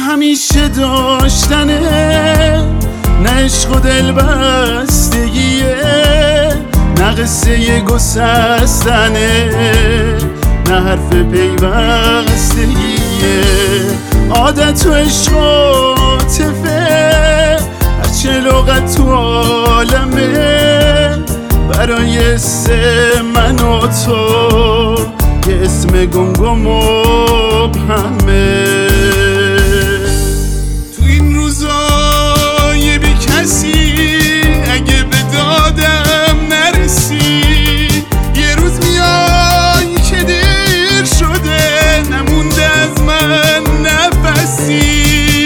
همیشه داشتنه، نه عشق و دل بستگیه، نه قصه گسستنه، نه حرف پیوستگیه. عادت و عشق و عاطفه، هرچه لغت تو عالمه، برای اسم من و تو یه اسم گنگ و مبهمه. تو این روزای بی کسی اگه به دادم نرسی، یه روز میای که دیر شده نمونده از من نفسی.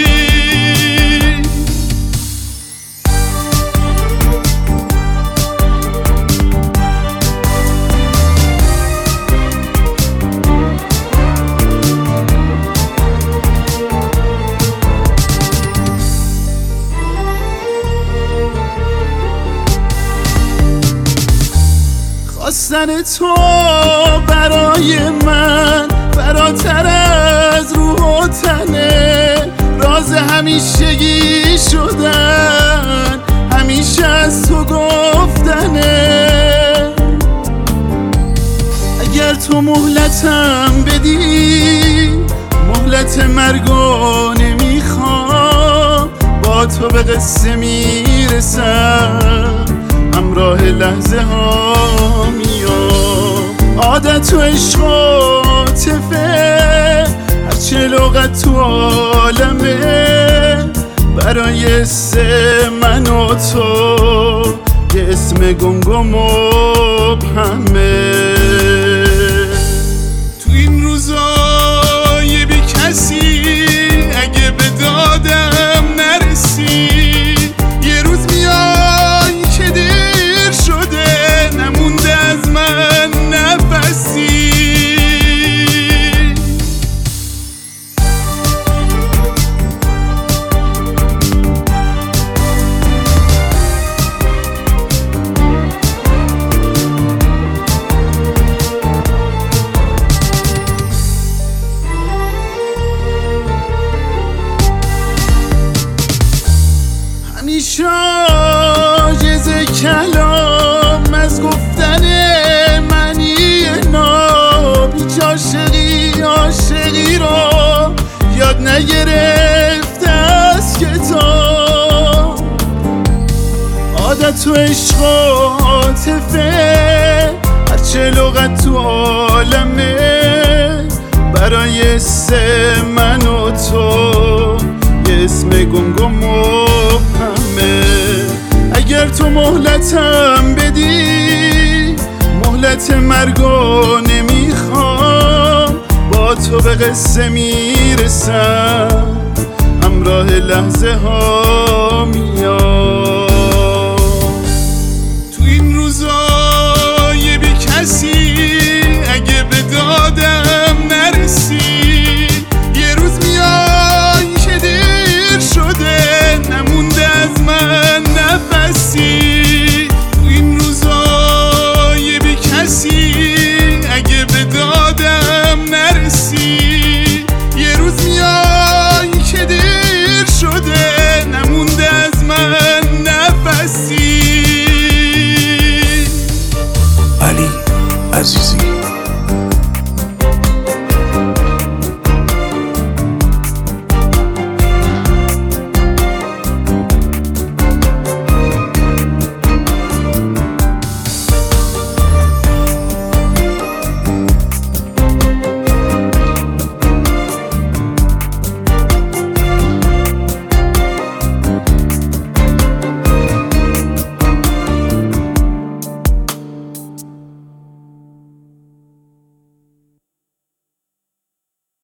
خواستن تو برای من فراتر از روح و تنه، راز همیشگی شدن همیشه از تو گفتنه. اگر تو مهلتم بدی، مهلت مرگو نمیخوام، با تو به قصه میرسم، همراه لحظه ها میام. عادت و عشق و عاطفه، هرچه لغت تو عالمه، برای اسم من و تو یه اسم گنگ و مبهمه. تو این روزای بی کسی اگه به دادم نرسی، یه روز میای که دیر شده نمونده از من نفسی. همیشه عاجز کلام از گفتن معنی نابیچ. عاشقی رو یاد نگرفته از کتاب. عادت و عشق و عاطفه، هرچه لغت تو عالمه، برای اسم من و تو یه اسم گنگ و مبهمه. اگر تو مهلتم بدی، مهلت مرگو نمیخوام، با تو به قصه میرسم، همراه لحظه ها میام.